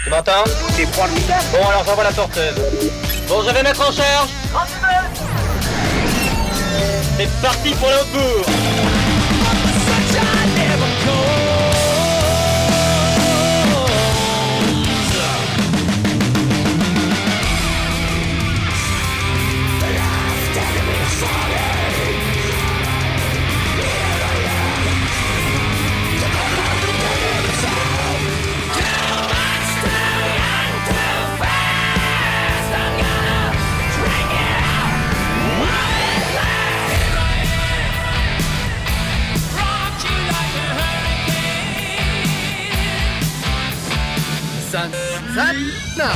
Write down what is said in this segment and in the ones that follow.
Tu m'entends? C'est formidable. Bon, alors j'envoie la porteuse. Bon, je vais mettre en charge. C'est parti pour le bourg. Santana.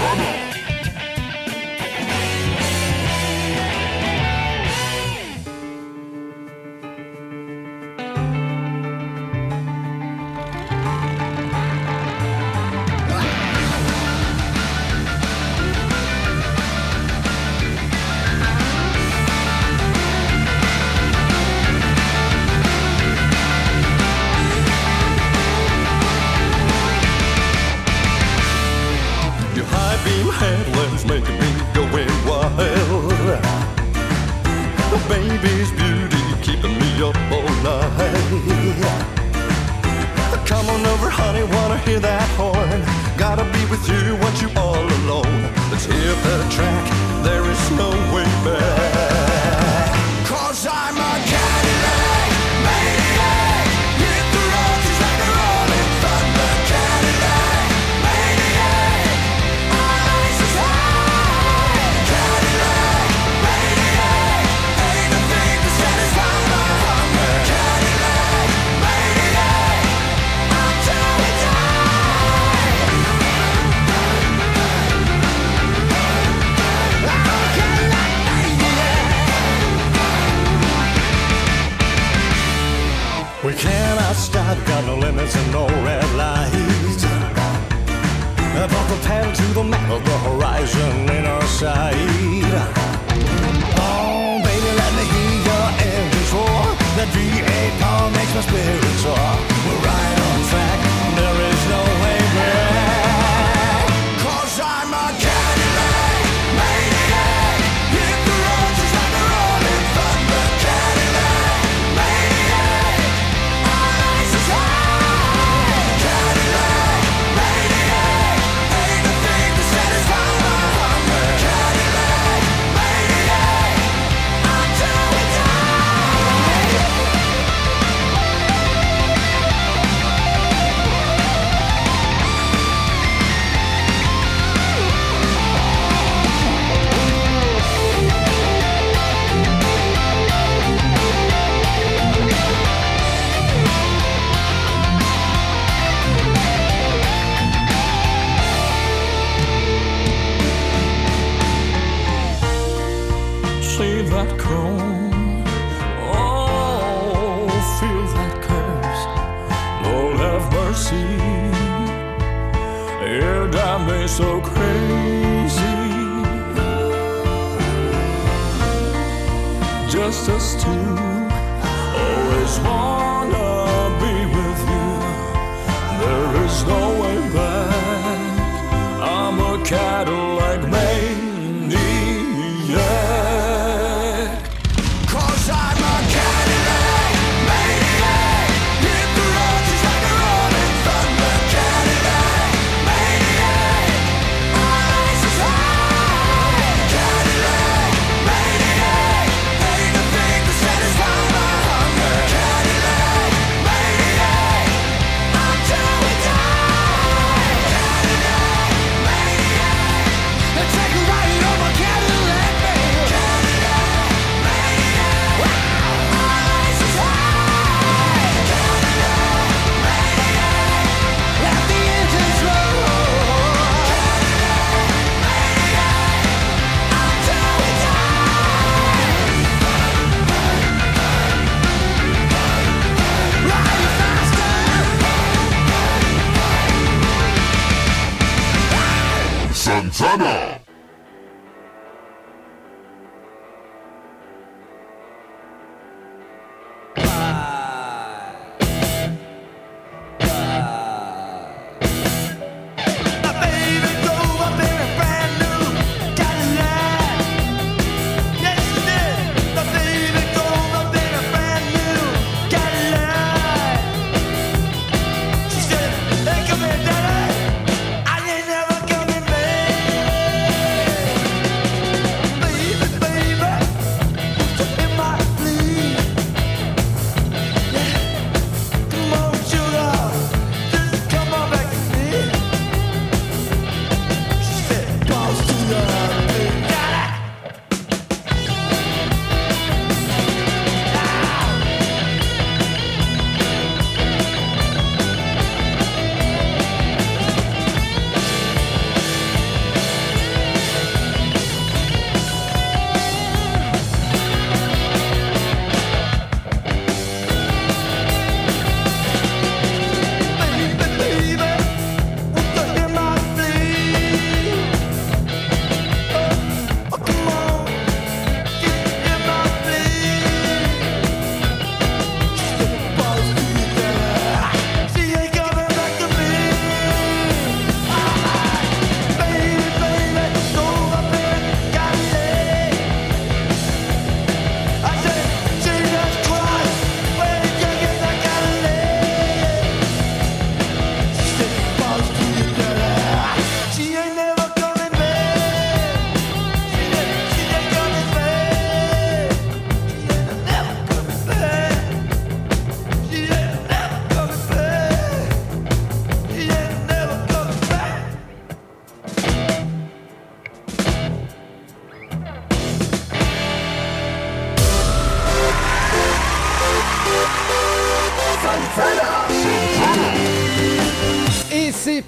Headlamps making me going wild. The baby's beauty keeping me up all night. Come on over, honey, wanna hear that horn? Gotta be with you, want you all alone. Let's hit the track, there is no way back. 'Cause I'm a Cadillac maniac. Hit the road just like a rolling thunder. Cadillac maniac. We cannot stop, got no limits and no red lights. From the pedal to the metal, the horizon in our sight. Oh, baby, let me hear your engines roar. That V8 power makes my spirit soar. We're right on track, there is no way back. 'Cause I'm a Cadillac maniac. Hit the road just like a rolling thunder. Cadillac maniac. Our eyes is high. Cadillac maniac. Ain't a thing to satisfy my hunger. Cadillac maniac. Until we die. See that chrome, oh, feel that curse. Lord have mercy, it drive me so crazy. Just us two, always wanna be with you. There is no way back. I'm a Cadillac maniac. 'Cause I'm a Cadillac maniac. Hit the road just like a rolling thunder. Cadillac maniac. Our eyes is high. Cadillac maniac. Ain't a thing to satisfy my hunger. Cadillac maniac. Until we die. Cadillac maniac. Take a ride on my Cadillac maniac. Cadillac maniac. Our eyes is high. Cadillac maniac. Let the engines roll. Cadillac maniac. Until we die. Ride faster. Santana.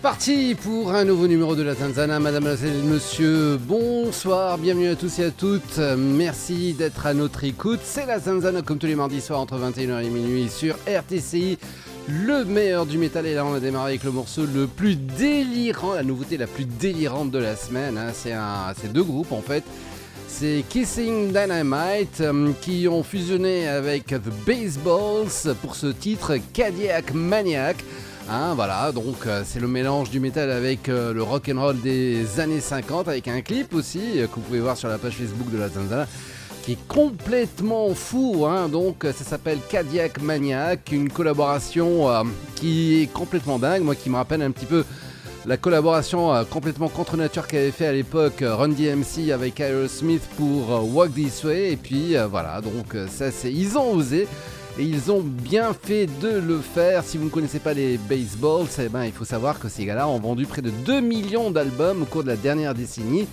Parti pour un nouveau numéro de la Zanzana, mademoiselle, monsieur, bonsoir, bienvenue à tous et à toutes, merci d'être à notre écoute, c'est la Zanzana comme tous les mardis soirs entre 21h et minuit sur RTCI, le meilleur du métal, et là on a démarré avec le morceau le plus délirant, la nouveauté la plus délirante de la semaine, hein. C'est deux groupes en fait. C'est Kissing Dynamite qui ont fusionné avec The Baseballs pour ce titre Cadillac Maniac. Hein, voilà, donc c'est le mélange du métal avec le rock'n'roll des années 50 avec un clip aussi que vous pouvez voir sur la page Facebook de la Zanzana qui est complètement fou, hein. Donc ça s'appelle Cadillac Maniac, une collaboration qui est complètement dingue, moi qui me rappelle un petit peu la collaboration complètement contre nature qu'avait fait à l'époque Run DMC avec Aerosmith pour Walk This Way, et puis voilà, donc ça c'est, ils ont osé. Et ils ont bien fait de le faire. Si vous ne connaissez pas les Baseballs, eh ben, il faut savoir que ces gars-là ont vendu près de 2 millions d'albums au cours de la dernière décennie,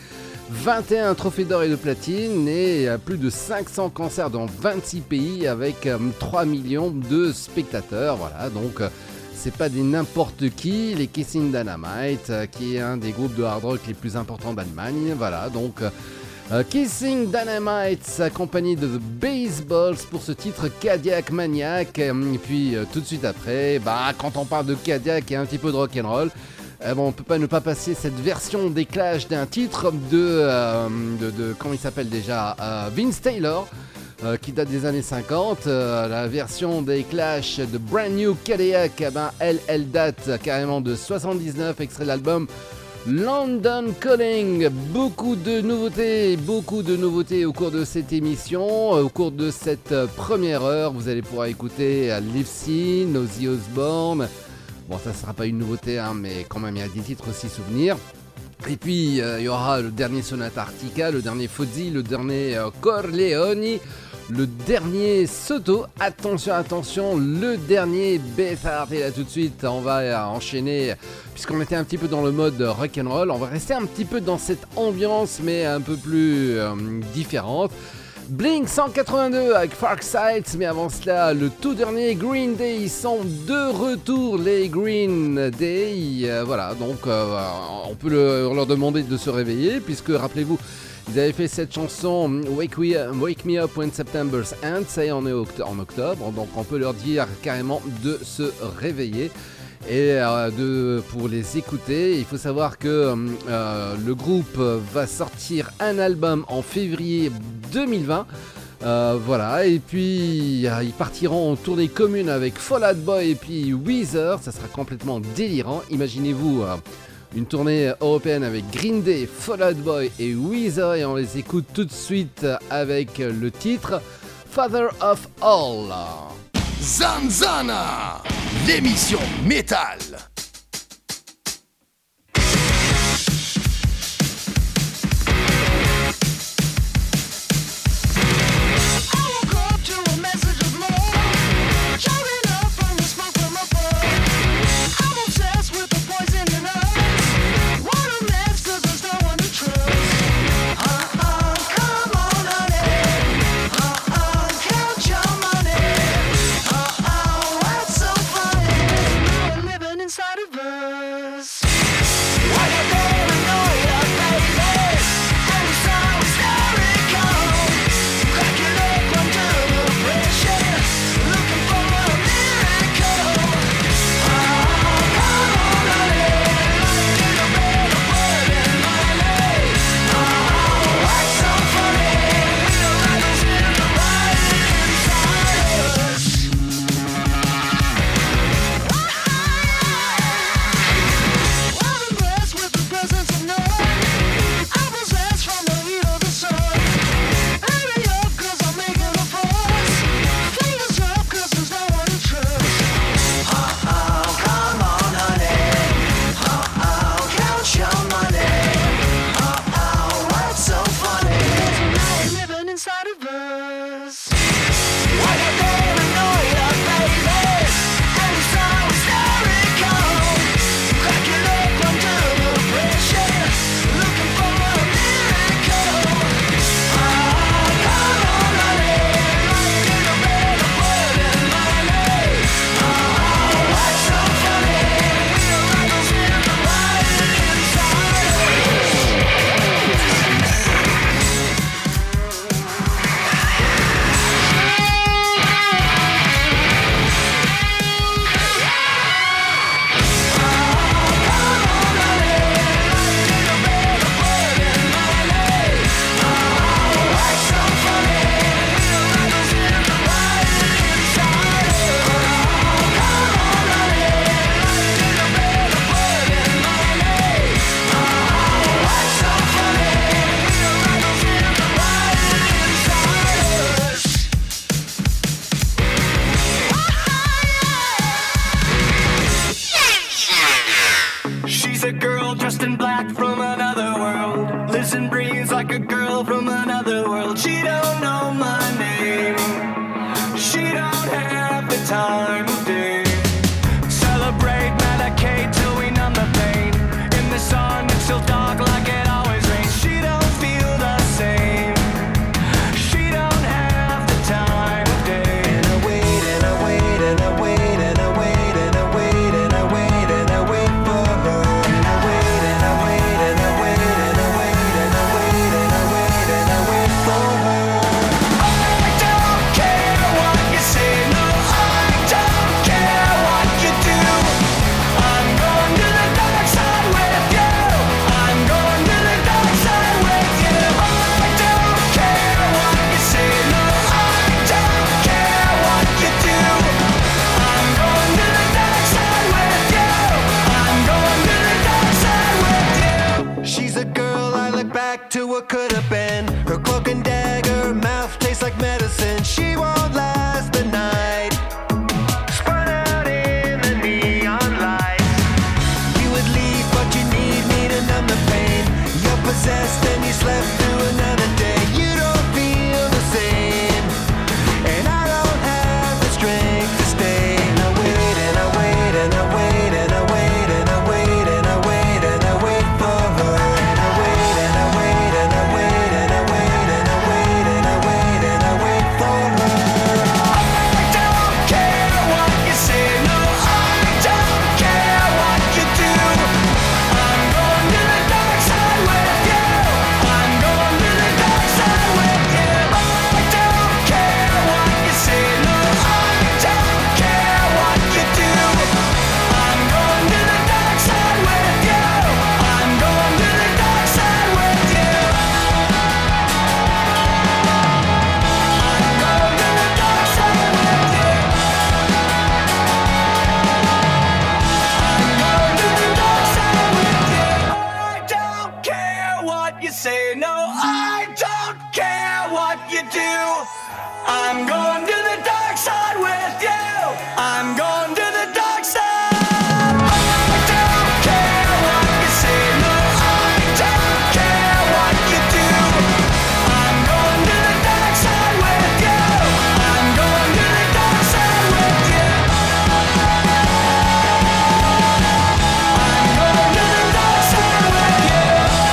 21 trophées d'or et de platine et plus de 500 concerts dans 26 pays avec 3 millions de spectateurs. Voilà, donc c'est pas des n'importe qui, les Kissing Dynamite, qui est un des groupes de hard rock les plus importants d'Allemagne. Voilà, donc Kissing Dynamite accompagné de The Baseballs pour ce titre Cadillac Maniac. Et puis tout de suite après, quand on parle de Cadillac et un petit peu de rock'n'roll, on peut pas ne pas passer cette version des Clash d'un titre de comment il s'appelle déjà, Vince Taylor, qui date des années 50. La version des Clash de Brand New Cadillac, elle date carrément de 79, extrait de l'album London Calling. Beaucoup de nouveautés au cours de cette émission. Au cours de cette première heure, vous allez pouvoir écouter Livesyn, Ozzy Osbourne. Bon, ça sera pas une nouveauté, hein, mais quand même il y a des titres aussi souvenirs. Et puis il y aura le dernier Sonata Arctica, le dernier Fozzy, le dernier Corleone, le dernier Soto, attention, le dernier Bethard. Et là tout de suite on va enchaîner, puisqu'on était un petit peu dans le mode rock'n'roll, on va rester un petit peu dans cette ambiance mais un peu plus différente. Blink 182 avec Farksight, mais avant cela le tout dernier Green Day. Ils sont de retour, les Green Day. Voilà, donc on peut leur demander de se réveiller, puisque rappelez-vous, ils avaient fait cette chanson Wake Me Up When September's Ends, ça y est, on est en octobre, donc on peut leur dire carrément de se réveiller et pour les écouter. Il faut savoir que le groupe va sortir un album en février 2020. Voilà, et puis ils partiront en tournée commune avec Fall Out Boy et puis Weezer. Ça sera complètement délirant. Imaginez-vous une tournée européenne avec Green Day, Fall Out Boy et Weezer, et on les écoute tout de suite avec le titre Father of All. Zanzana, l'émission métal. Inside dressed in black from another world. Listen, breathes like a girl from another world. She don't know my name. She don't have the time of day. Celebrate, medicate till we numb the pain. In the sun, it's still dark like it always rains. She don't feel the same. She don't have the time of day. And I wait, and I wait, and I wait, and I wait, and I wait, and I wait, and I wait for her. And I wait, and I wait, and I wait, and I wait, and I wait, and I wait, and I wait for her. I don't care what you say, no, I don't care what you do. I'm going to the dark side with you. I'm going to the dark side with you. I don't care what you say, no, I don't care what you do. I'm going to the dark side with you. I'm going to the dark side with you. She's a girl I look back to what could have been. Her cloak and dagger, mouth tastes like medicine. She won't last the night. Spun out in the neon lights. You would leave, but you need me to numb the pain. You're possessed and you slept through another day. You don't feel the same, and I don't have the strength to stay. And I wait, and I wait, and I wait, and I wait, and I wait, and I wait, and I wait for her. And I wait, and I wait, and I wait, and I wait, and I wait, and I wait, and I wait for her. I don't care what you say, no, I don't care what you do. I'm going to the dark side with you. I'm going to the dark side with you. I don't care what you say, no, I don't care what you do. I'm going to the dark side with you. I'm going to the dark side with you. I'm going to the dark side with you. I'm going to the dark side with you. I don't care what you say, no, I don't care what you do. I'm going to the dark side with you. I'm going to the dark side. I don't care what you say, no, I don't care what you do. I'm going to the dark side with you. I'm going to the dark side with you. I'm going to the dark side with you.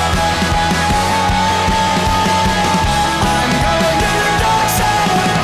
I'm going to the dark side with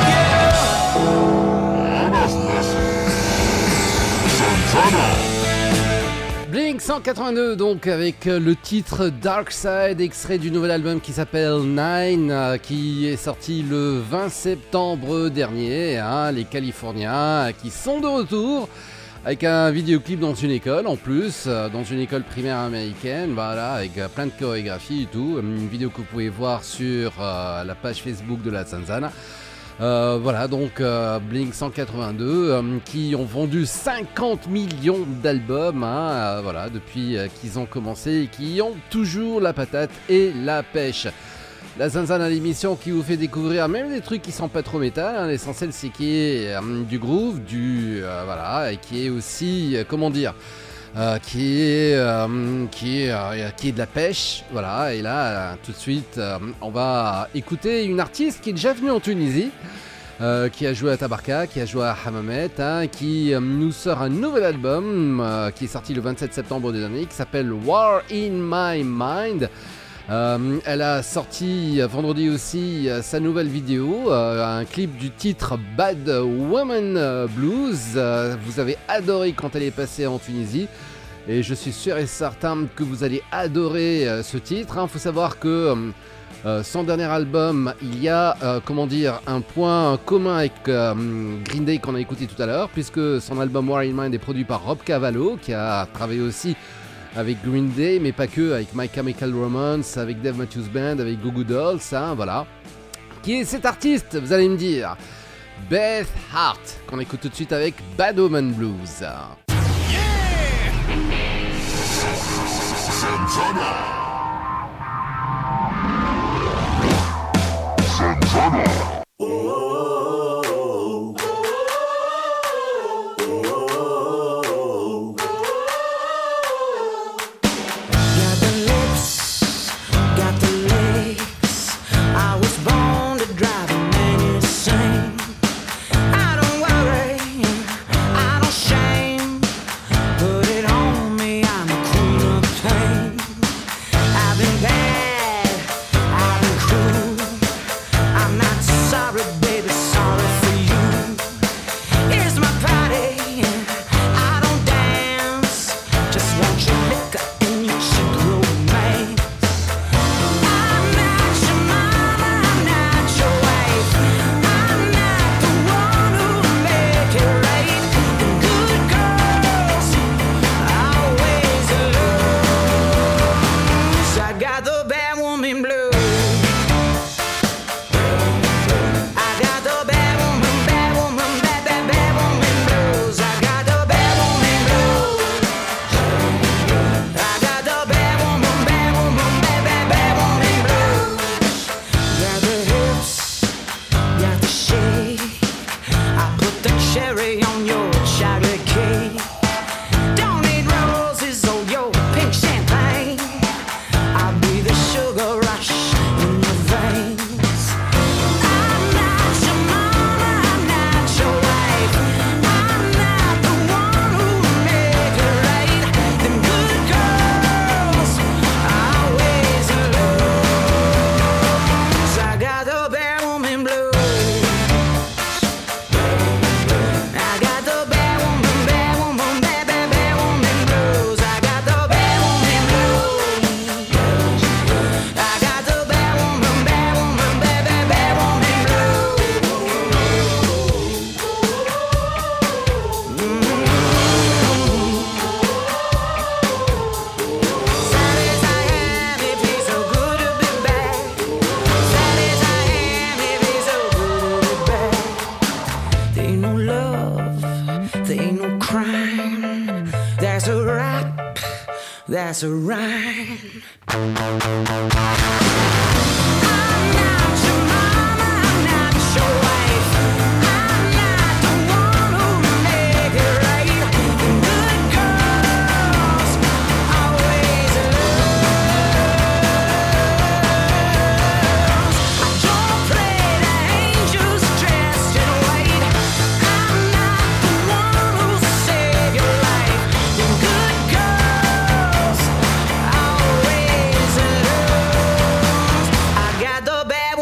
you. Blink 182 donc avec le titre Dark Side, extrait du nouvel album qui s'appelle Nine, qui est sorti le 20 septembre dernier. Les Californiens qui sont de retour avec un vidéoclip dans une école en plus, dans une école primaire américaine, voilà, avec plein de chorégraphies et tout. Une vidéo que vous pouvez voir sur la page Facebook de la Zanzana. Voilà, donc Blink 182 qui ont vendu 50 millions d'albums voilà, depuis qu'ils ont commencé et qui ont toujours la patate et la pêche. La Zanzana, l'émission qui vous fait découvrir même des trucs qui sont pas trop métal, l'essentiel c'est qu'il y ait du groove, voilà, et qui est aussi, comment dire, qui est de la pêche, voilà. Et là, tout de suite, on va écouter une artiste qui est déjà venue en Tunisie, qui a joué à Tabarka, qui a joué à Hammamet, qui nous sort un nouvel album qui est sorti le 27 septembre dernier, qui s'appelle War in My Mind. Elle a sorti vendredi aussi sa nouvelle vidéo, un clip du titre Bad Woman Blues. Vous avez adoré quand elle est passée en Tunisie et je suis sûr et certain que vous allez adorer ce titre. Faut savoir que son dernier album, il y a un point commun avec Green Day qu'on a écouté tout à l'heure, puisque son album War in Mind est produit par Rob Cavallo, qui a travaillé aussi avec Green Day, mais pas que, avec My Chemical Romance, avec Dave Matthews Band, avec Goo Goo Dolls, voilà. Qui est cet artiste, vous allez me dire? Beth Hart, qu'on écoute tout de suite avec Bad Woman Blues. that's a rhyme. Bad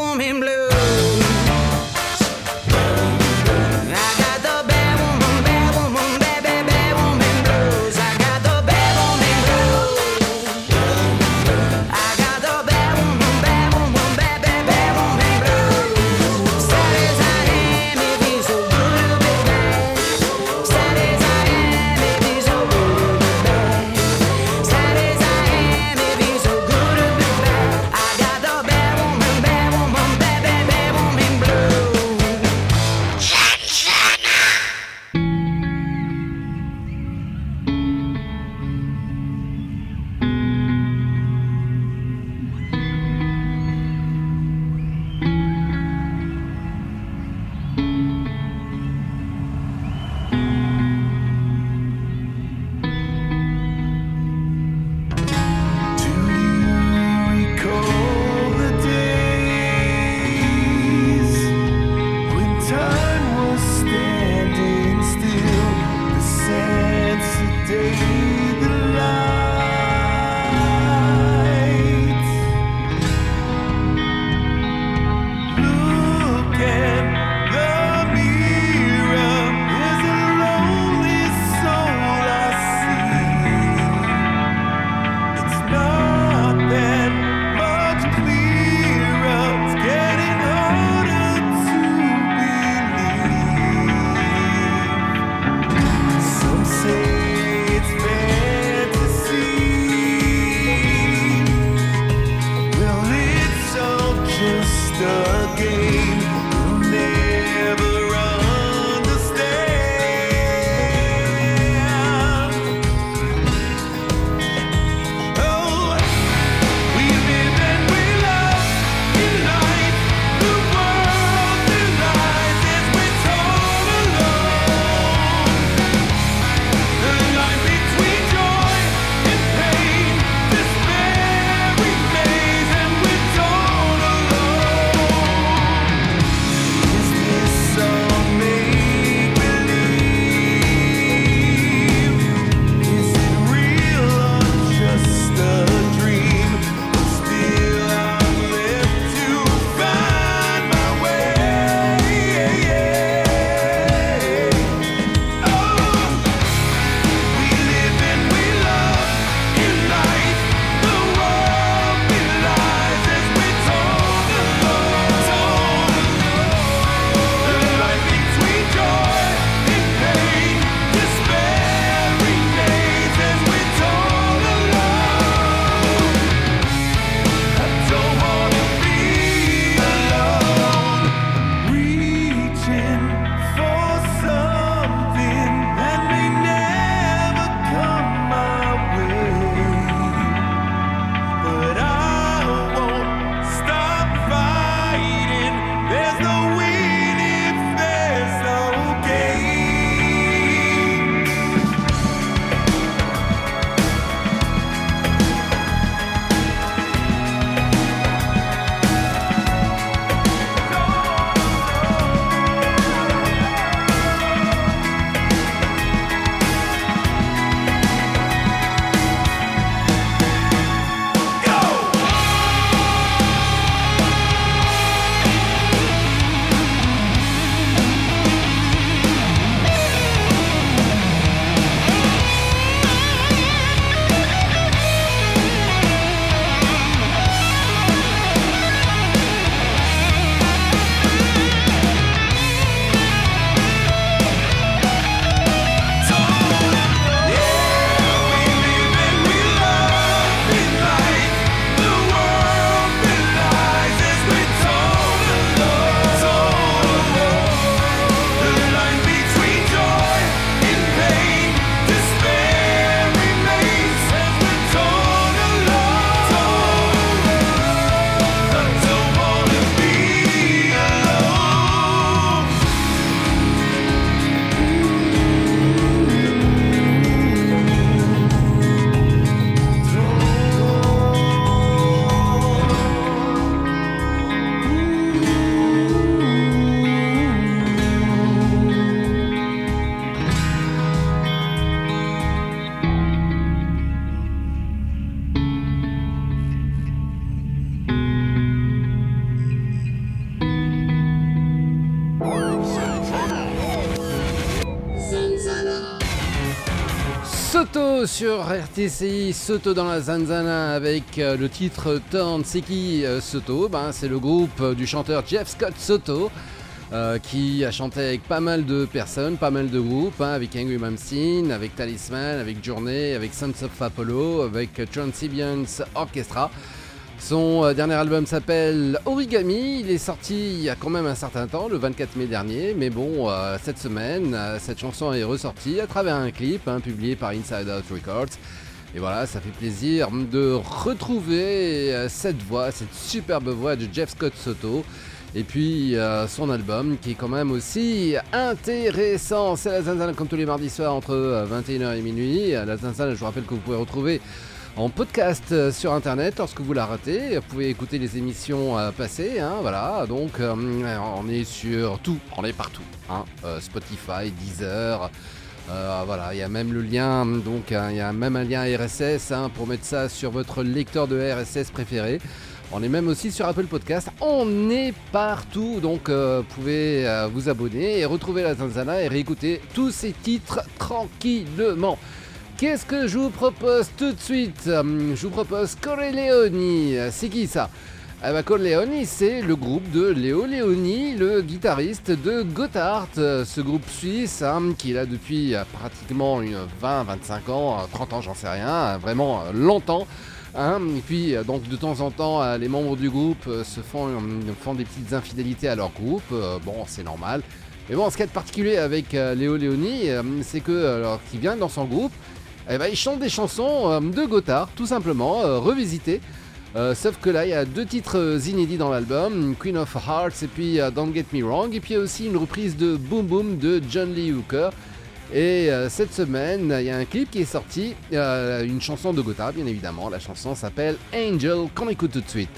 Soto sur RTCI, Soto dans la Zanzana avec le titre Turn. C'est qui Soto? C'est le groupe du chanteur Jeff Scott Soto qui a chanté avec pas mal de personnes, pas mal de groupes, avec Angry Mamsin, avec Talisman, avec Journey, avec Sons of Apollo, avec Trans-Sibians Orchestra. Son dernier album s'appelle Origami, il est sorti il y a quand même un certain temps, le 24 mai dernier, mais bon, cette semaine, cette chanson est ressortie à travers un clip publié par Inside Out Records. Et voilà, ça fait plaisir de retrouver cette voix, cette superbe voix de Jeff Scott Soto. Et puis son album qui est quand même aussi intéressant. C'est la Zanzana comme tous les mardis soirs entre 21h et minuit. La Zanzana, je vous rappelle que vous pouvez retrouver en podcast sur internet lorsque vous la ratez. Vous pouvez écouter les émissions passées, voilà. Donc on est sur tout, on est partout, Spotify, Deezer, voilà, il y a même le lien, donc il y a même un lien RSS pour mettre ça sur votre lecteur de RSS préféré. On est même aussi sur Apple Podcast, on est partout, donc vous pouvez vous abonner et retrouver la Zanzana et réécouter tous ces titres tranquillement. Qu'est-ce que je vous propose tout de suite? Je vous propose Corleone. C'est qui ça? Corleone, c'est le groupe de Léo Leoni, le guitariste de Gotthard, ce groupe suisse qui est là depuis pratiquement 20-25 ans, 30 ans, j'en sais rien, vraiment longtemps. Et puis donc de temps en temps les membres du groupe font des petites infidélités à leur groupe, bon c'est normal. Mais bon, ce qu'il y a de particulier avec Léo Leoni, c'est que alors qu'il vient dans son groupe, il chante des chansons de Gotthard, tout simplement, revisitées. Sauf que là, il y a 2 titres inédits dans l'album, Queen of Hearts et puis Don't Get Me Wrong. Et puis il y a aussi une reprise de Boom Boom de John Lee Hooker. Et cette semaine, il y a un clip qui est sorti, une chanson de Gotthard, bien évidemment. La chanson s'appelle Angel, qu'on écoute tout de suite.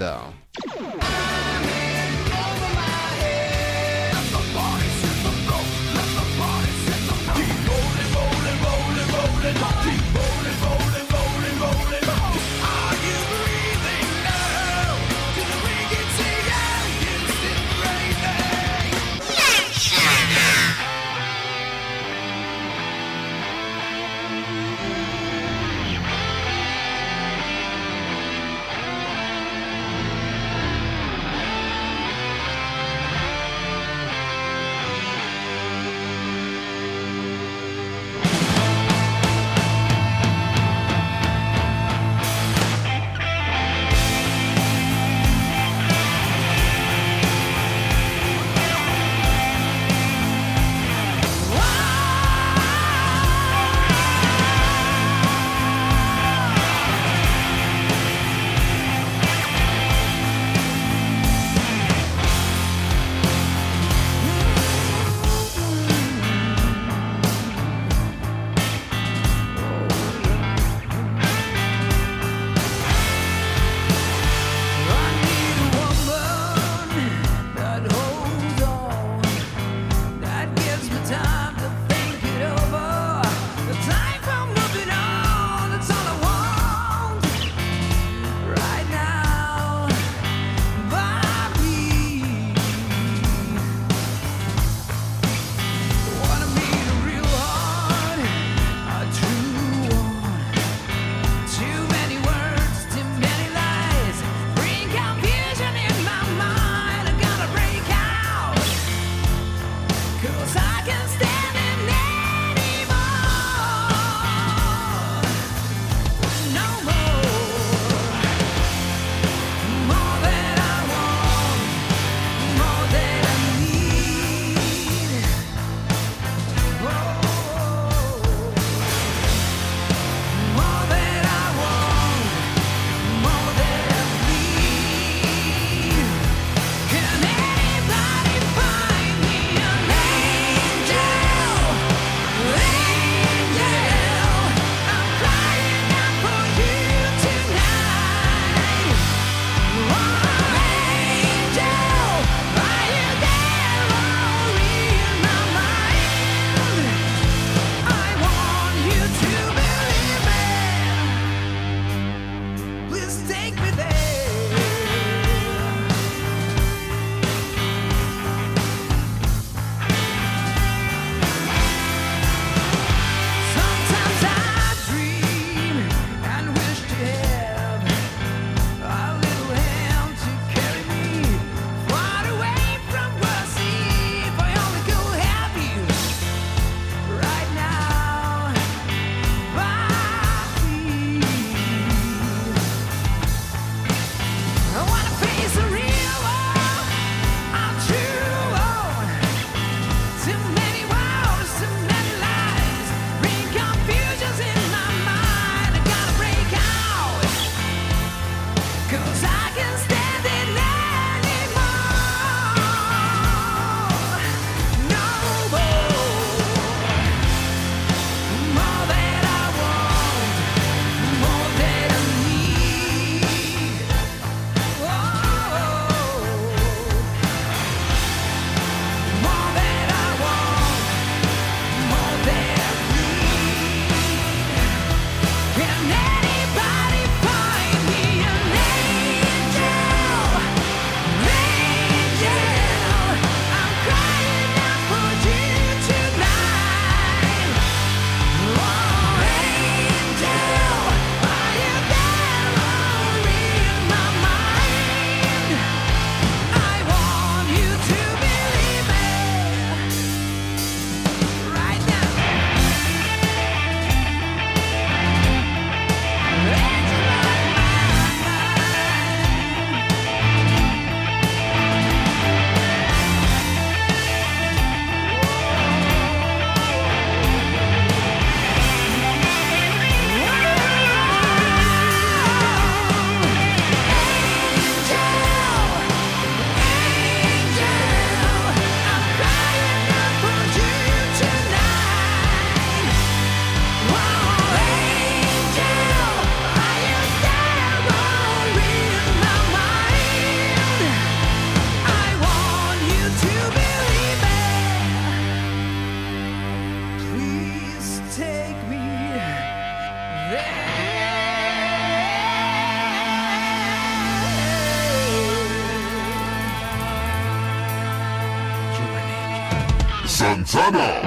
Santana.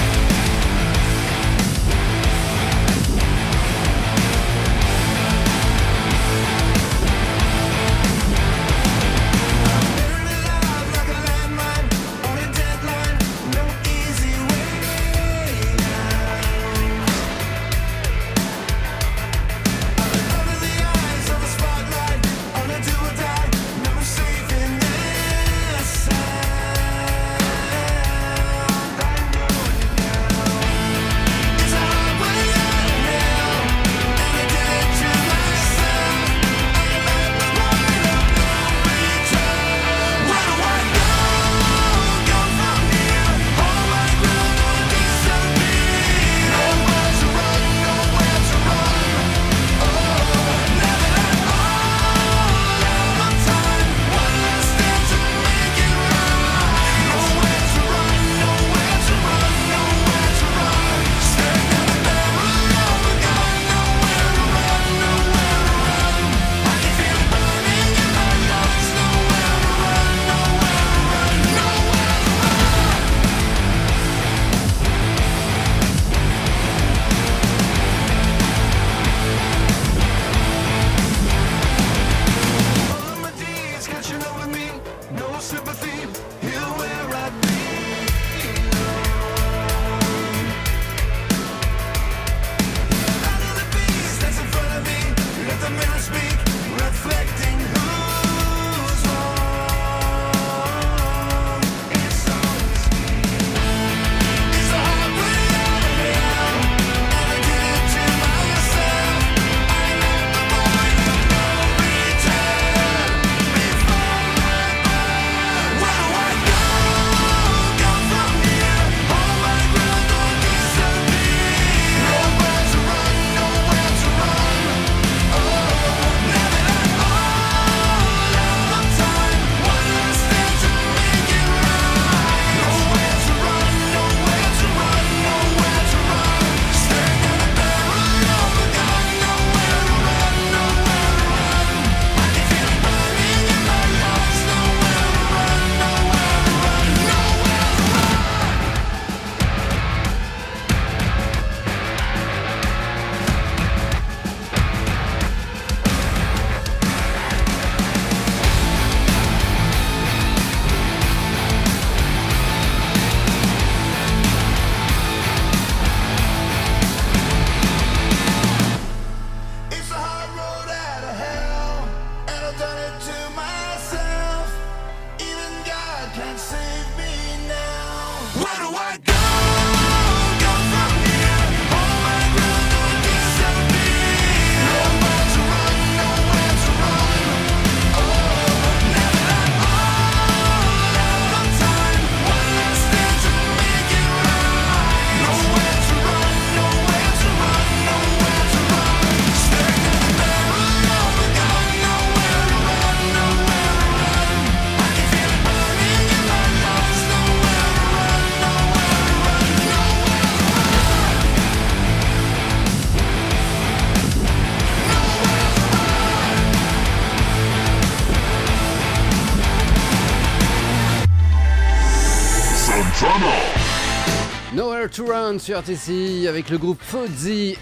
Nowhere to Run sur RTC avec le groupe Fozzy,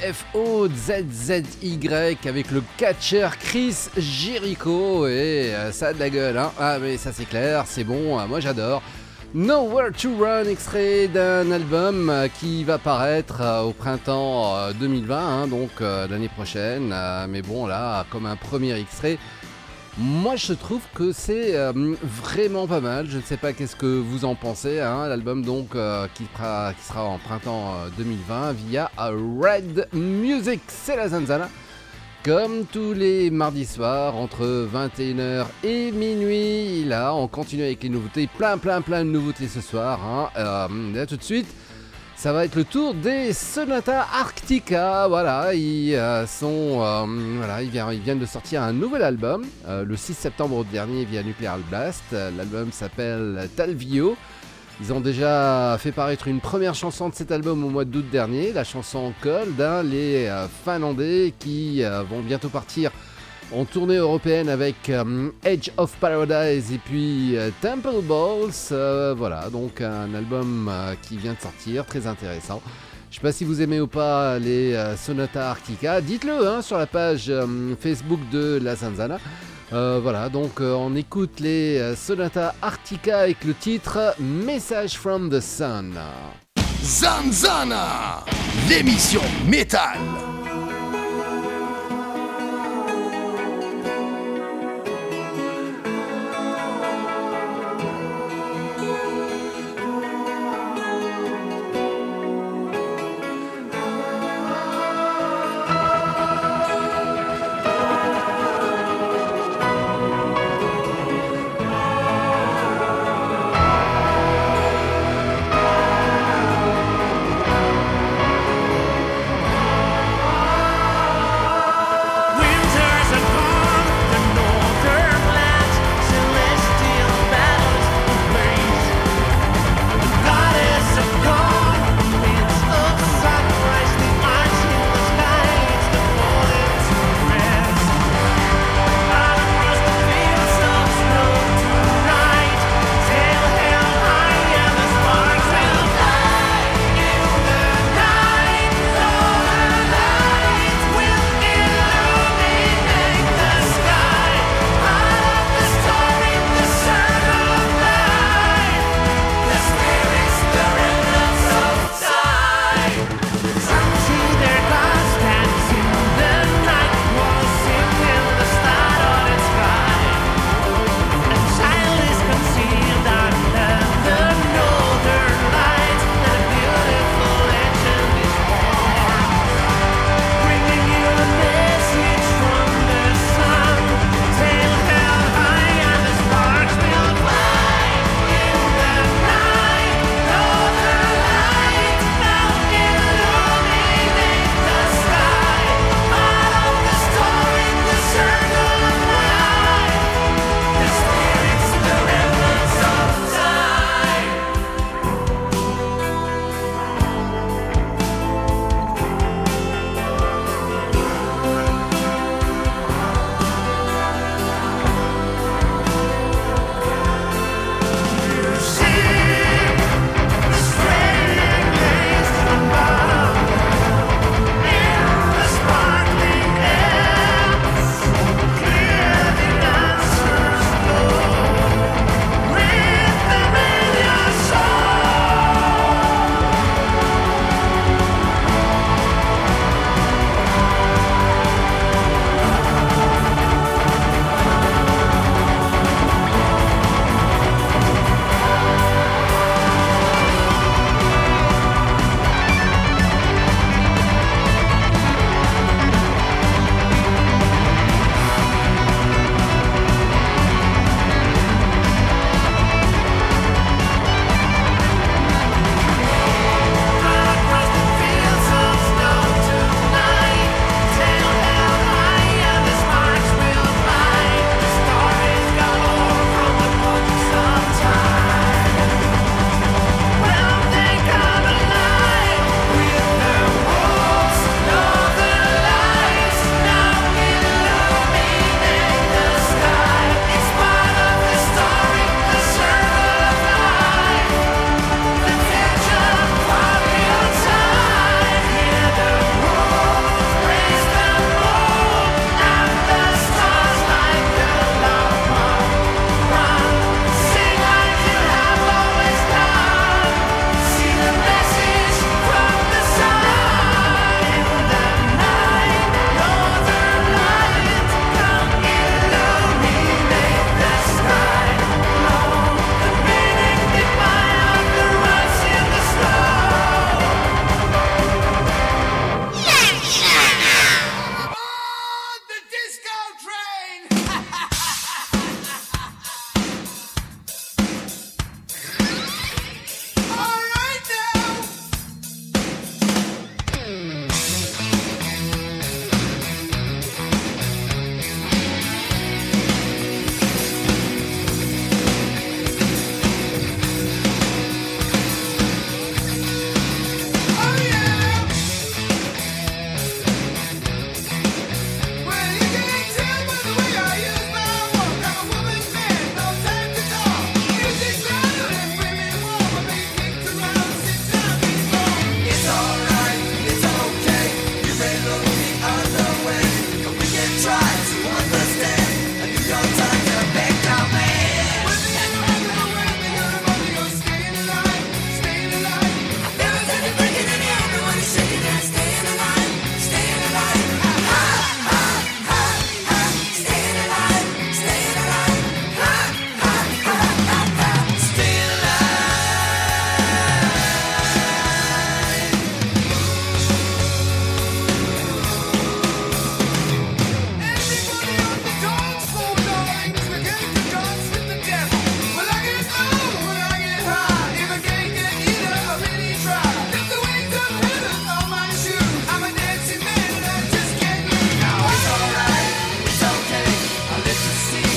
F-O-Z-Z-Y, avec le catcheur Chris Jericho, et ça a de la gueule, hein. Ah mais ça c'est clair, c'est bon, moi j'adore. Nowhere to Run, extrait d'un album qui va paraître au printemps 2020, hein, donc l'année prochaine, mais bon là, comme un premier extrait, moi je trouve que c'est vraiment pas mal. Je ne sais pas qu'est-ce que vous en pensez, hein. L'album donc qui sera en printemps 2020 via Red Music. C'est la Zanzana, comme tous les mardis soirs entre 21h et minuit. Là on continue avec les nouveautés, plein de nouveautés ce soir, hein. Là tout de suite ça va être le tour des Sonata Arctica. Voilà, ils viennent de sortir un nouvel album le 6 septembre dernier via Nuclear Blast. L'album s'appelle Talvio. Ils ont déjà fait paraître une première chanson de cet album au mois d'août dernier, la chanson Cold, hein, les Finlandais qui vont bientôt partir en tournée européenne avec Edge of Paradise et puis Temple Balls. Voilà, donc un album qui vient de sortir, très intéressant. Je sais pas si vous aimez ou pas les Sonata Arctica, dites-le sur la page Facebook de la Zanzana. Voilà, donc on écoute les Sonata Arctica avec le titre Message from the Sun. Zanzana, l'émission métal.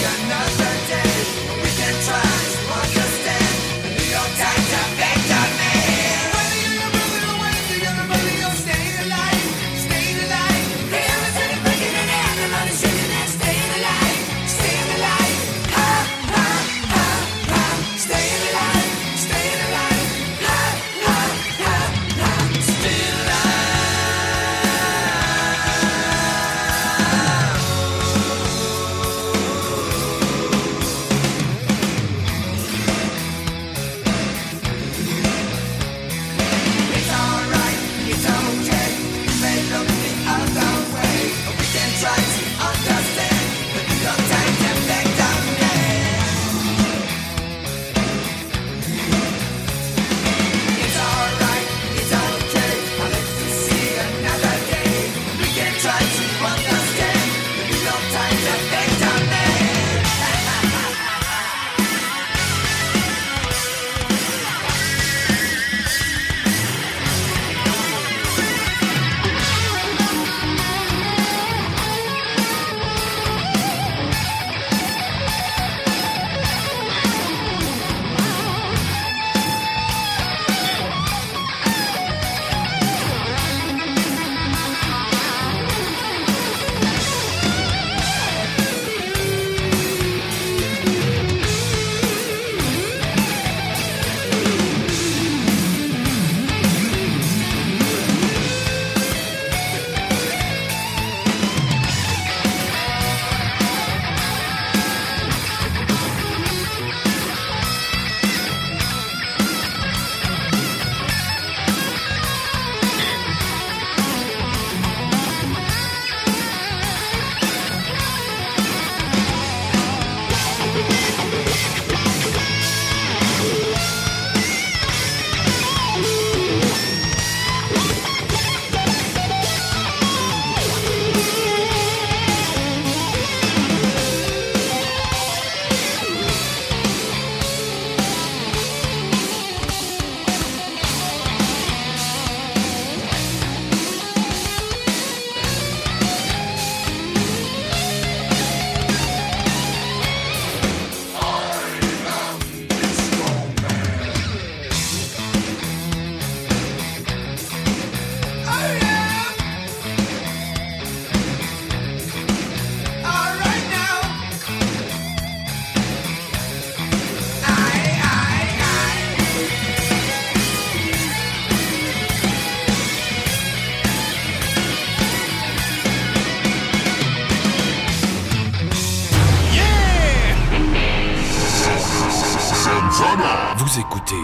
Vous écoutez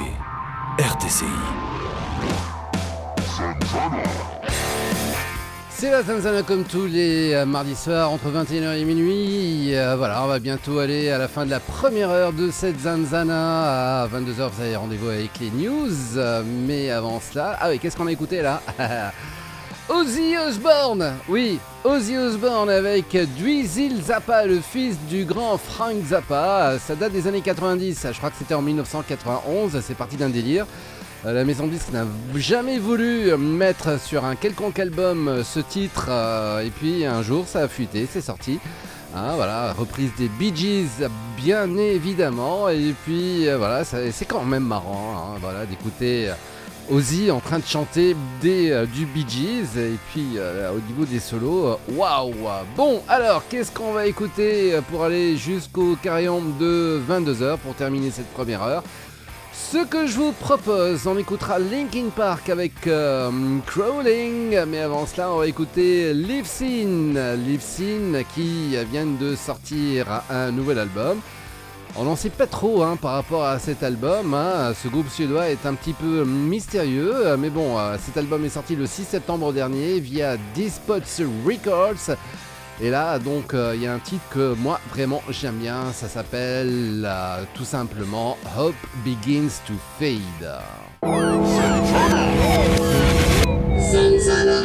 RTCI. C'est la Zanzana comme tous les mardis soirs entre 21h et minuit. Voilà, on va bientôt aller à la fin de la première heure de cette Zanzana. À 22h, vous avez rendez-vous avec les news. Mais avant cela... Ah oui, qu'est-ce qu'on a écouté là? Ozzy Osbourne. Oui, Ozzy Osbourne avec Dweezil Zappa, le fils du grand Frank Zappa. Ça date des années 90, je crois que c'était en 1991, c'est parti d'un délire. La maison de disques n'a jamais voulu mettre sur un quelconque album ce titre, et puis un jour ça a fuité, c'est sorti. Hein, voilà, reprise des Bee Gees bien évidemment, et puis voilà, c'est quand même marrant hein, voilà, d'écouter Ozzy en train de chanter du Bee Gees, et puis au niveau des solos, waouh. Bon, alors qu'est-ce qu'on va écouter pour aller jusqu'au carillon de 22h pour terminer cette première heure? Ce que je vous propose, on écoutera Linkin Park avec Crawling, mais avant cela on va écouter Livesyn qui viennent de sortir un nouvel album. On n'en sait pas trop hein, par rapport à cet album, hein. Ce groupe suédois est un petit peu mystérieux, mais bon, cet album est sorti le 6 septembre dernier via Despots Records. Et là, donc, il y a un titre que moi, vraiment, j'aime bien. Ça s'appelle tout simplement Hope Begins to Fade. Zanzana.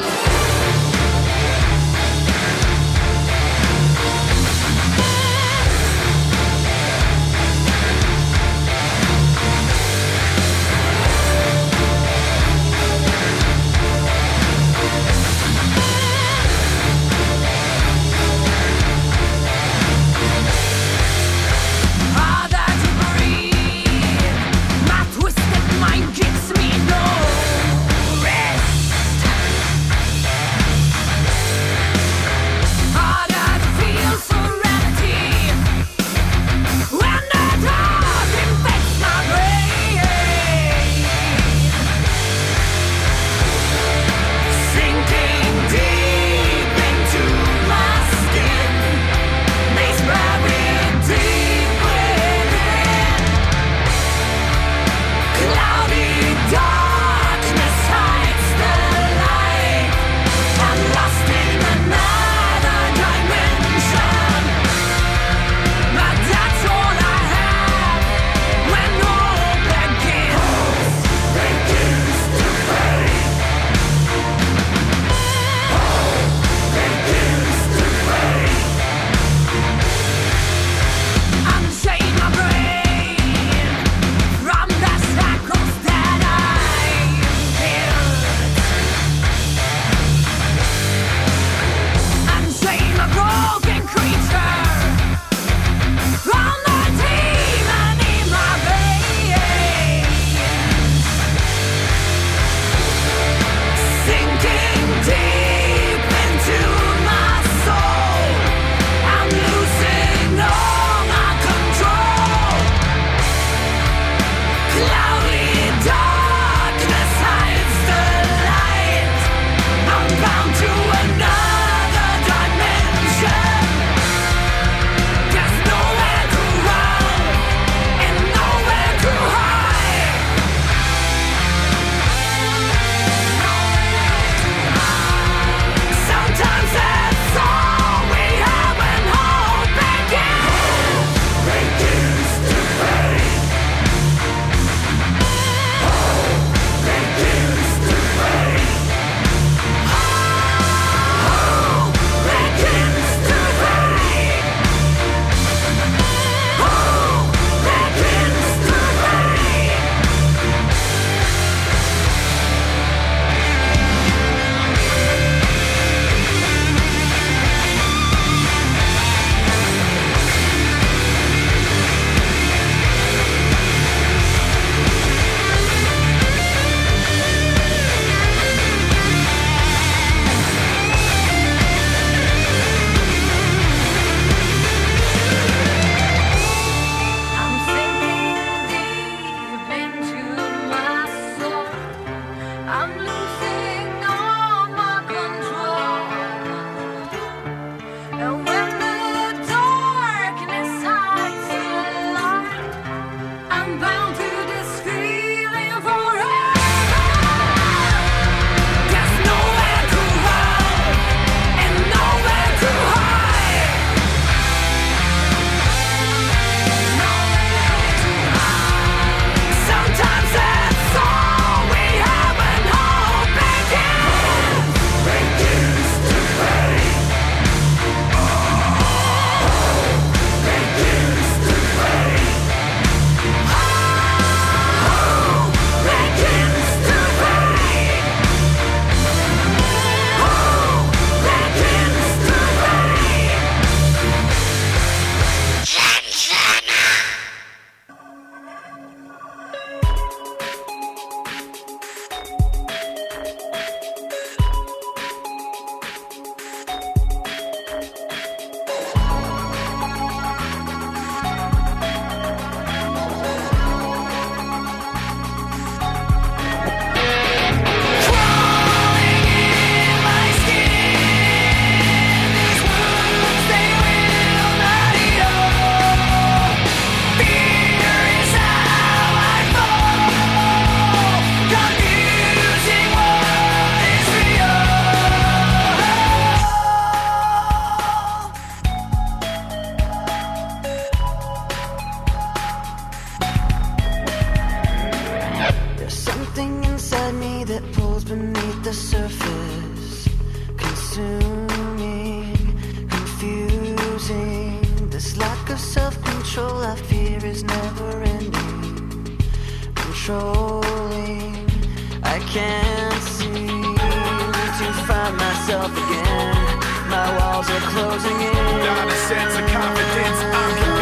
that pulls beneath the surface, consuming, confusing. This lack of self-control I fear is never ending, controlling. I can't seem to find myself again. My walls are closing in. Not a sense of confidence, I'm